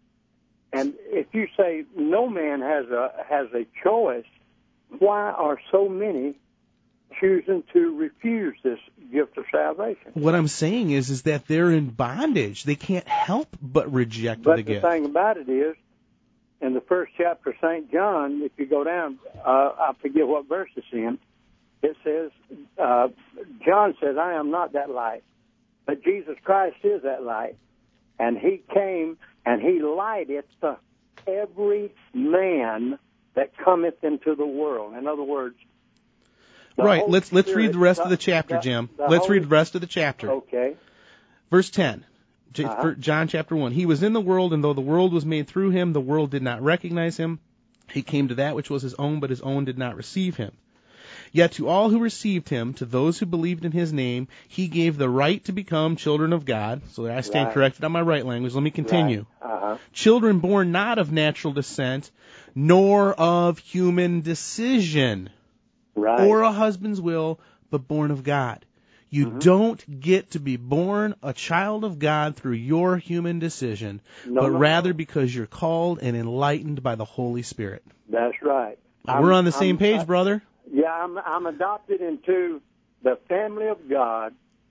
And if you say no man has a has a choice, why are so many choosing to refuse this gift of salvation? What I'm saying is, is that they're in bondage. They can't help but reject But the the gift. thing about it is, in the first chapter of Saint John, if you go down, uh, I forget what verse it's in, it says, uh, John says, I am not that light, but Jesus Christ is that light. And He came and He lighteth every man that cometh into the world. In other words, the Right. Holy Let's let's Spirit- read the rest of the chapter, the- Jim. the Let's Holy- read the rest of the chapter. Okay. Verse ten. J- Uh-huh. for John chapter one. He was in the world, and though the world was made through him, the world did not recognize him. He came to that which was his own, but his own did not receive him. Yet to all who received him, to those who believed in his name, he gave the right to become children of God. So there I stand Right. corrected on my right language. Let me continue. Right. Uh-huh. Children born not of natural descent, nor of human decision, Right. or a husband's will, but born of God. You Mm-hmm. don't get to be born a child of God through your human decision, No, but no, rather no. because you're called and enlightened by the Holy Spirit. That's right. We're on the same I'm- page, I- brother. Yeah, I'm, I'm adopted into the family of God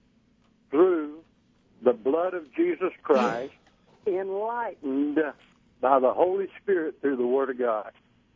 through the blood of Jesus Christ, enlightened by the Holy Spirit through the Word of God.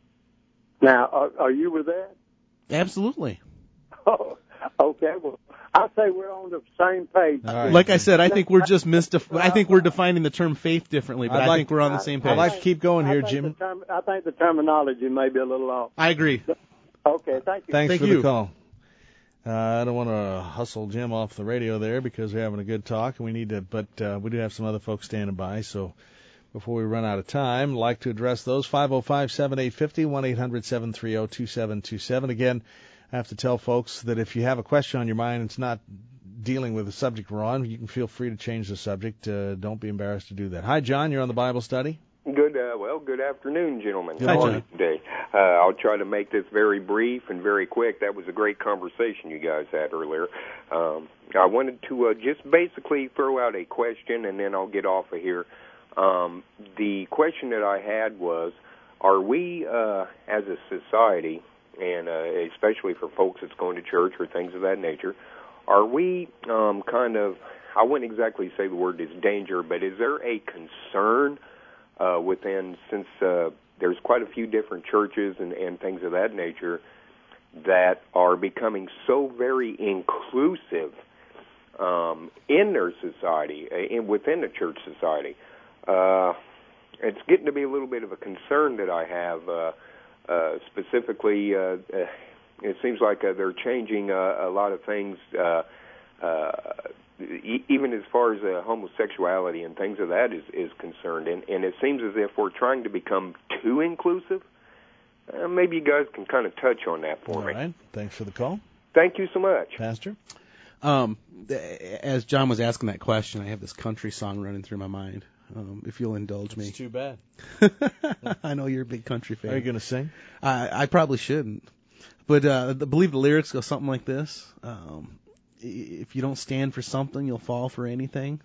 Now, are, are you with that? Absolutely. Oh, okay. Well, I say we're on the same page. All right. Like I said, I think we're just misdef- I think we're defining the term faith differently, but I'd I like- think we're on the same page. I'd like to keep going I here, think Jim. the term, I think the terminology may be a little off. I agree. Okay, thank you. Thanks Thank for you. the call. Uh, I don't want to hustle Jim off the radio there because we're having a good talk and we need to, but uh, we do have some other folks standing by. So before we run out of time, I'd like to address those. five oh five, seven eight five oh, one eight hundred, seven three oh, two seven two seven. Again, I have to tell folks that if you have a question on your mind, it's not dealing with the subject we're on, you can feel free to change the subject. Uh, don't be embarrassed to do that. Hi, John. You're on the Bible study. Good, uh, well, good afternoon, gentlemen. Hi, How are John. you today? Uh, I'll try to make this very brief and very quick. That was a great conversation you guys had earlier. Um, I wanted to uh, just basically throw out a question, and then I'll get off of here. Um, the question that I had was, are we, uh, as a society, and uh, especially for folks that's going to church or things of that nature, are we um, kind of, I wouldn't exactly say the word is danger, but is there a concern Uh, within, since uh, there's quite a few different churches and, and things of that nature that are becoming so very inclusive um, in their society, uh, in, within the church society. Uh, it's getting to be a little bit of a concern that I have, uh, uh, specifically, uh, uh, it seems like uh, they're changing uh, a lot of things, uh, uh, e- even as far as uh, homosexuality and things of that is, is concerned. And, and it seems as if we're trying to become too inclusive. Uh, maybe you guys can kind of touch on that for All me. right. Thanks for the call. Thank you so much. Pastor? Um, as John was asking that question, I have this country song running through my mind. Um, if you'll indulge me. It's too bad. I know you're a big country fan. Are you going to sing? I, I probably shouldn't. But uh, I believe the lyrics go something like this. Um, if you don't stand for something, you'll fall for anything.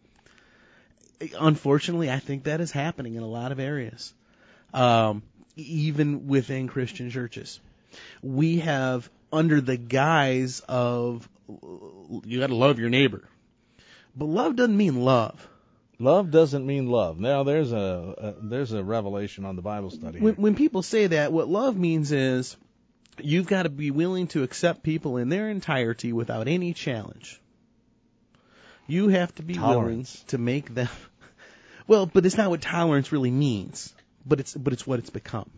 Unfortunately, I think that is happening in a lot of areas, um, even within Christian churches. We have, under the guise of, you got to love your neighbor. But love doesn't mean love. Love doesn't mean love. Now, there's a, a there's a revelation on the Bible study. When, when people say that, what love means is you've got to be willing to accept people in their entirety without any challenge. You have to be Tolerance. willing to make them. Well, but it's not what tolerance really means. But it's but it's what it's become.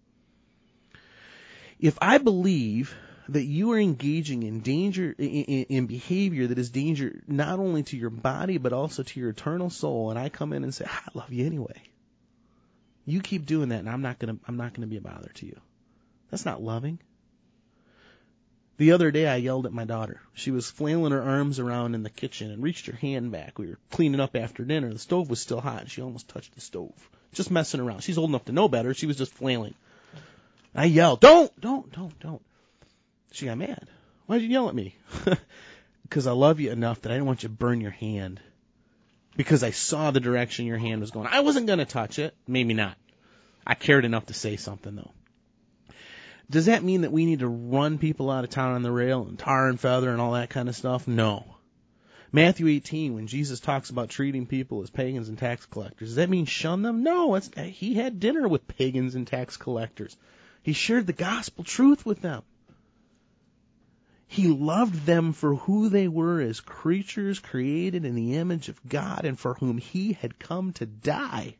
If I believe that you are engaging in danger, in, in behavior that is danger not only to your body but also to your eternal soul, and I come in and say, I love you anyway. You keep doing that, and I'm not gonna I'm not gonna be a bother to you. That's not loving. The other day I yelled at my daughter. She was flailing her arms around in the kitchen and reached her hand back. We were cleaning up after dinner. The stove was still hot, and she almost touched the stove. Just messing around. She's old enough to know better. She was just flailing. I yelled, don't, don't, don't, don't. She got mad. Why did you yell at me? Because I love you enough that I didn't want you to burn your hand. Because I saw the direction your hand was going. I wasn't going to touch it. Maybe not. I cared enough to say something, though. Does that mean that we need to run people out of town on the rail and tar and feather and all that kind of stuff? No. Matthew eighteen, when Jesus talks about treating people as pagans and tax collectors, does that mean shun them? No. It's, he had dinner with pagans and tax collectors. He shared the gospel truth with them. He loved them for who they were as creatures created in the image of God and for whom he had come to die.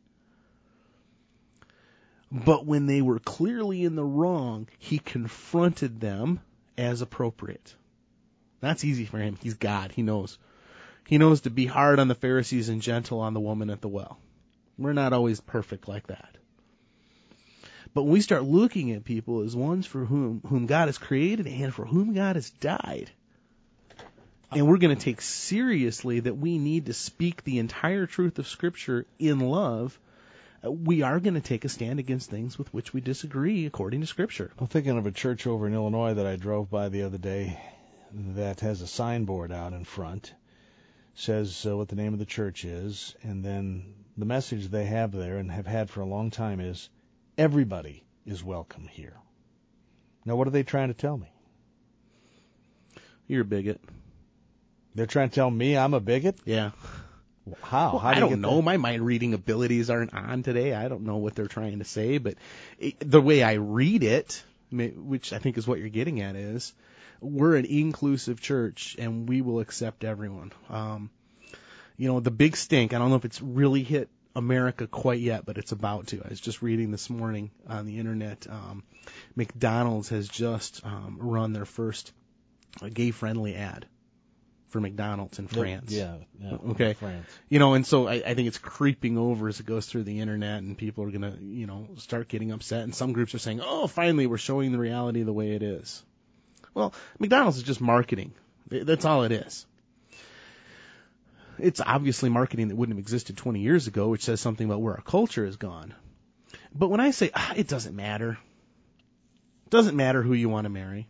But when they were clearly in the wrong, he confronted them as appropriate. That's easy for him. He's God. He knows. He knows to be hard on the Pharisees and gentle on the woman at the well. We're not always perfect like that. But when we start looking at people as ones for whom, whom God has created and for whom God has died, and we're going to take seriously that we need to speak the entire truth of Scripture in love, we are going to take a stand against things with which we disagree according to Scripture. I'm thinking of a church over in Illinois that I drove by the other day that has a signboard out in front, says uh, what the name of the church is, and then the message they have there and have had for a long time is, everybody is welcome here. Now, what are they trying to tell me? You're a bigot. They're trying to tell me I'm a bigot? Yeah. How? Well, How do I you don't get know. that? My mind reading abilities aren't on today. I don't know what they're trying to say, but it, the way I read it, which I think is what you're getting at, is we're an inclusive church and we will accept everyone. Um, you know, the big stink, I don't know if it's really hit America quite yet, but it's about to. I was just reading this morning on the internet. Um, McDonald's has just um, run their first uh, gay-friendly ad for McDonald's in France. Yeah, yeah. Okay. France. You know, and so I, I think it's creeping over as it goes through the internet, and people are going to, you know, start getting upset. And some groups are saying, "Oh, finally, we're showing the reality the way it is." Well, McDonald's is just marketing. That's all it is. It's obviously marketing that wouldn't have existed twenty years ago, which says something about where our culture has gone. But when I say, ah, it doesn't matter, it doesn't matter who you want to marry.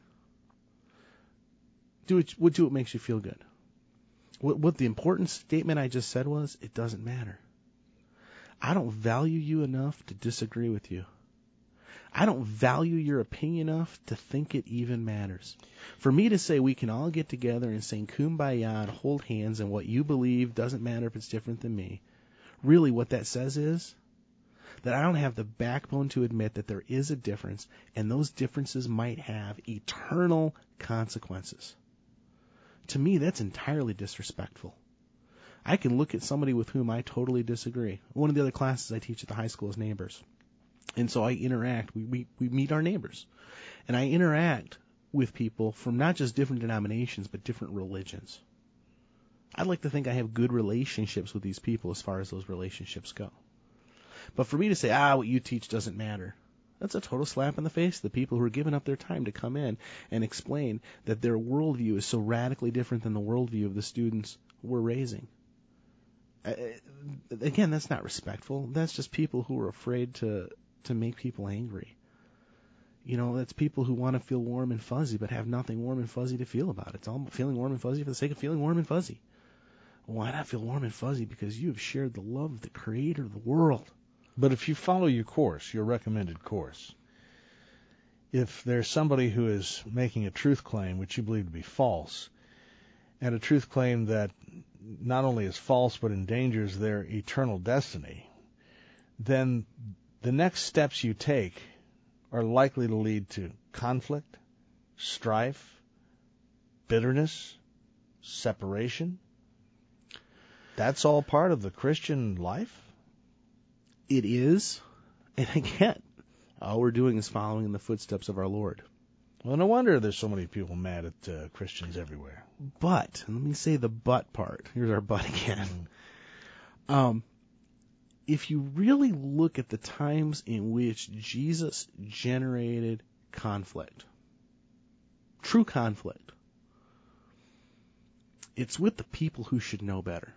Do it, do what makes you feel good. What, what the important statement I just said was, it doesn't matter. I don't value you enough to disagree with you. I don't value your opinion enough to think it even matters. For me to say we can all get together and sing Kumbaya and hold hands and what you believe doesn't matter if it's different than me, really what that says is that I don't have the backbone to admit that there is a difference, and those differences might have eternal consequences. To me, that's entirely disrespectful. I can look at somebody with whom I totally disagree. One of the other classes I teach at the high school is neighbors. And so I interact, we, we, we meet our neighbors. And I interact with people from not just different denominations, but different religions. I'd like to think I have good relationships with these people as far as those relationships go. But for me to say, ah, what you teach doesn't matter, that's a total slap in the face to the people who are giving up their time to come in and explain that their worldview is so radically different than the worldview of the students we're raising. Uh, again, that's not respectful. That's just people who are afraid to to make people angry. You know, that's people who want to feel warm and fuzzy but have nothing warm and fuzzy to feel about it. It's all feeling warm and fuzzy for the sake of feeling warm and fuzzy. Why not feel warm and fuzzy? Because you have shared the love of the Creator of the world. But if you follow your course, your recommended course, if there's somebody who is making a truth claim which you believe to be false, and a truth claim that not only is false but endangers their eternal destiny, then the next steps you take are likely to lead to conflict, strife, bitterness, separation. That's all part of the Christian life? it is, and again, all we're doing is following in the footsteps of our Lord. Well, no wonder there's so many people mad at uh, Christians everywhere. But, let me say the but part. Here's our but again. Mm-hmm. Um, if you really look at the times in which Jesus generated conflict, true conflict, it's with the people who should know better.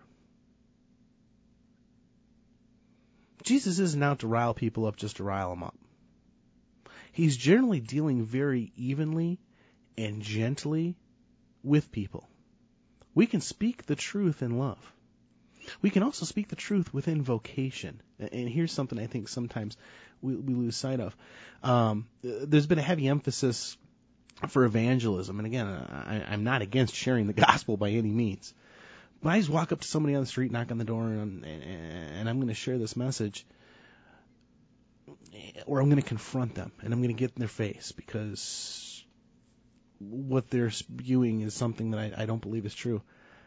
Jesus isn't out to rile people up just to rile them up. He's generally dealing very evenly and gently with people. We can speak the truth in love. We can also speak the truth within vocation. And here's something I think sometimes we, we lose sight of. Um, there's been a heavy emphasis for evangelism. And again, I, I'm not against sharing the gospel by any means. But I just walk up to somebody on the street, knock on the door, and, and, and I'm going to share this message. Or I'm going to confront them, and I'm going to get in their face because what they're spewing is something that I, I don't believe is true.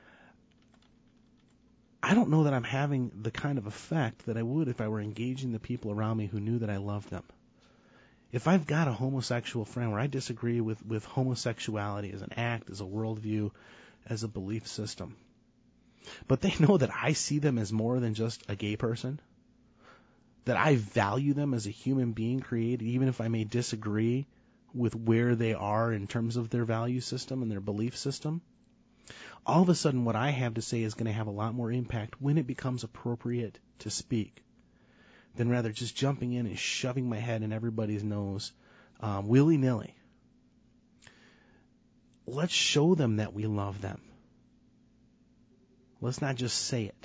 I don't know that I'm having the kind of effect that I would if I were engaging the people around me who knew that I loved them. If I've got a homosexual friend where I disagree with, with homosexuality as an act, as a worldview, as a belief system, but they know that I see them as more than just a gay person, that I value them as a human being created, even if I may disagree with where they are in terms of their value system and their belief system, all of a sudden what I have to say is going to have a lot more impact when it becomes appropriate to speak than rather just jumping in and shoving my head in everybody's nose um, willy-nilly. Let's show them that we love them. Let's not just say it.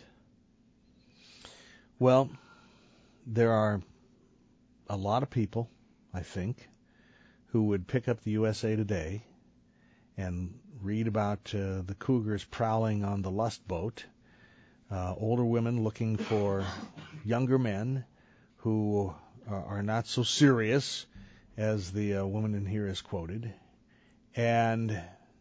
Well, there are a lot of people, I think, who would pick up the U S A Today and read about uh, the cougars prowling on the Lust boat, uh, older women looking for younger men who are, are not so serious as the uh, woman in here is quoted, and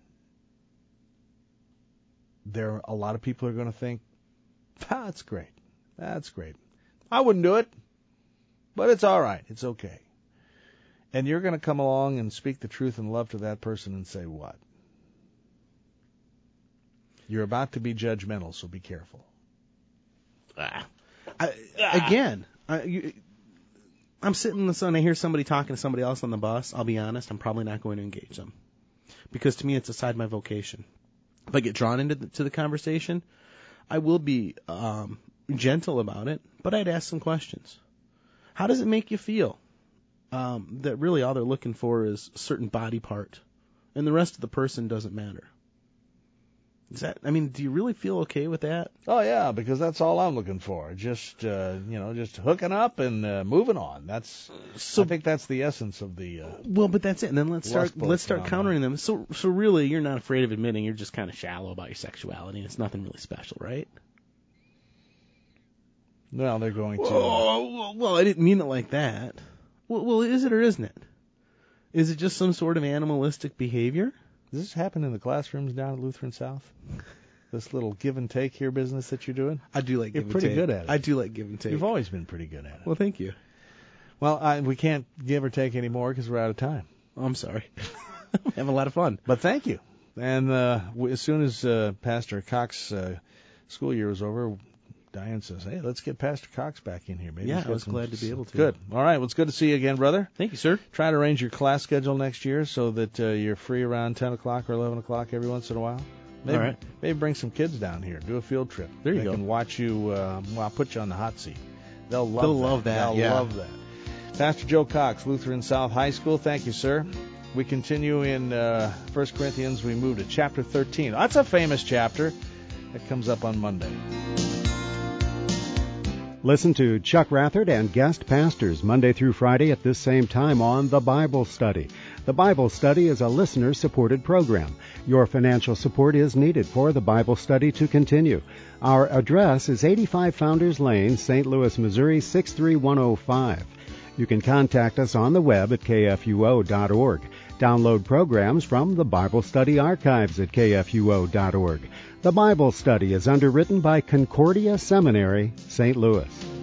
there a lot of people are going to think, ah, that's great, that's great. I wouldn't do it, but it's all right. It's okay. And you're going to come along and speak the truth and love to that person and say what? You're about to be judgmental, so be careful. Ah. I, again, I, you, I'm sitting in the sun, I hear somebody talking to somebody else on the bus. I'll be honest, I'm probably not going to engage them. Because to me, it's aside my vocation. If I get drawn into the, to the conversation, I will be um, gentle about it, but I'd ask some questions. How does it make you feel um, that really all they're looking for is a certain body part, and the rest of the person doesn't matter? Is that? I mean, do you really feel okay with that? Oh yeah, because that's all I'm looking for. Just uh, you know, just hooking up and uh, moving on. That's. So, I think that's the essence of the. Uh, well, but that's it. And then let's start. Let's start countering them. So, so really, you're not afraid of admitting you're just kind of shallow about your sexuality, and it's nothing really special, right? Well, they're going to. Oh, well, I didn't mean it like that. Well, well, is it or isn't it? Is it just some sort of animalistic behavior? Does this happen in the classrooms down at Lutheran South? This little give and take here business that you're doing? I do like you're give and take. You're pretty good at it. I do like give and take. You've always been pretty good at it. Well, thank you. Well, I, we can't give or take anymore because we're out of time. Oh, I'm sorry. I'm having a lot of fun. But thank you. And uh, as soon as uh, Pastor Cox's uh, school year was over, Diane says, hey, let's get Pastor Cox back in here. Maybe yeah, I was glad to be able to. Good. All right. Well, it's good to see you again, brother. Thank you, sir. Try to arrange your class schedule next year so that uh, you're free around ten o'clock or eleven o'clock every once in a while. Maybe, All right. Maybe bring some kids down here. Do a field trip. There you they go. They can watch you. Uh, well, I'll put you on the hot seat. They'll love They'll that. love that. They'll yeah. love that. Pastor Joe Cox, Lutheran South High School. Thank you, sir. We continue in uh, First Corinthians. We move to chapter thirteen. That's a famous chapter. That comes up on Monday. Listen to Chuck Rathert and guest pastors Monday through Friday at this same time on The Bible Study. The Bible Study is a listener-supported program. Your financial support is needed for The Bible Study to continue. Our address is eighty-five Founders Lane, Saint Louis, Missouri, six three one oh five. You can contact us on the web at k f u o dot org. Download programs from the Bible Study archives at k f u o dot org. The Bible Study is underwritten by Concordia Seminary, Saint Louis.